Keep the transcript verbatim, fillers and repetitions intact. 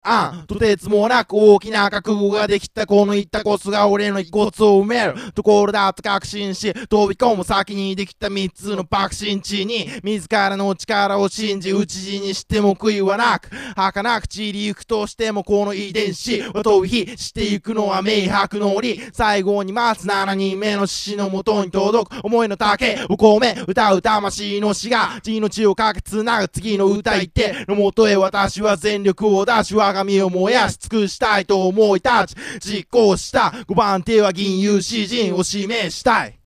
あん、とてつもなく大きな覚悟ができたこの言ったコスが俺の遺骨を埋めるところだと確信し、飛び込む先にできた三つの爆心地に自らの力を信じ討ち死にしても悔いはなく、儚く散りゆくとしてもこの遺伝子は逃避していくのは明白の理。最後に待つななにんめの死のもとに届く思いの丈を込め歌う魂の死が命をかけつなぐ次の歌い手のもとへ私は全力を出し我が身を燃やし尽くしたいと思い立ち実行したごばん手は銀融詩人を指名したい。